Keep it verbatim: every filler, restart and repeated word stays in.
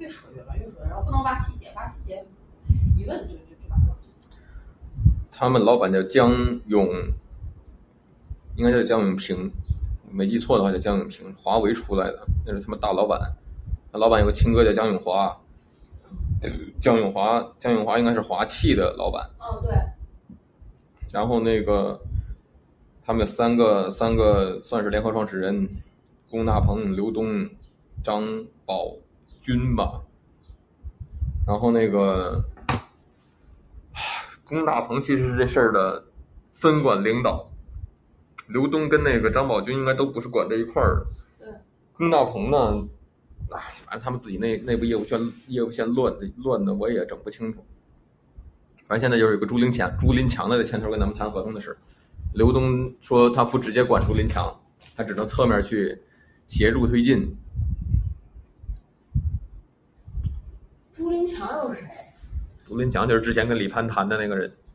越说越乱，越说越乱，不能挖细节，挖细节一问就就就完了。 他们老板叫江永，应该叫江永平，没记错的话叫江永平，华为出来的，那是他们大老板。他老板有个亲哥叫江永华，江永华，江永华应该是华汽的老板。 哦，对。 然后那个他们有三个三个算是联合创始人，龚大鹏、刘东、张宝军吧。然后那个龚大鹏其实是这事儿的分管领导，刘东跟那个张宝军应该都不是管这一块儿的。 对。 龚大鹏呢，哎，反正他们自己内内部业务线业务线乱的乱的，我也整不清楚。反正现在就是有个朱林强，朱林强的在牵头跟咱们谈合同的事。刘东说他不直接管朱林强，他只能侧面去协助推进。 朱林强又是谁？ 朱林强就是之前跟李潘谈的那个人。